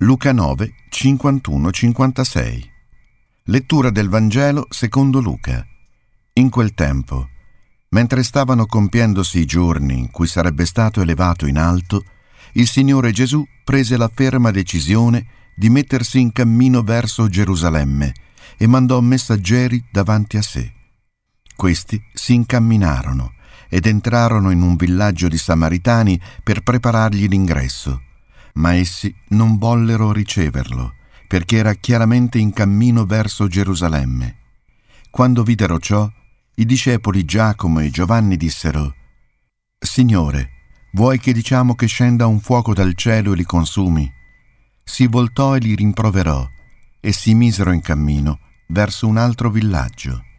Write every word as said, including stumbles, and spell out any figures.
Luca nove, cinquantuno cinquantasei. Lettura del Vangelo secondo Luca. In quel tempo, mentre stavano compiendosi i giorni in cui sarebbe stato elevato in alto, il Signore Gesù prese la ferma decisione di mettersi in cammino verso Gerusalemme e mandò messaggeri davanti a sé. Questi si incamminarono ed entrarono in un villaggio di Samaritani per preparargli l'ingresso, ma essi non vollero riceverlo, perché era chiaramente in cammino verso Gerusalemme. Quando videro ciò, i discepoli Giacomo e Giovanni dissero: «Signore, vuoi che diciamo che scenda un fuoco dal cielo e li consumi?» Si voltò e li rimproverò, e si misero in cammino verso un altro villaggio.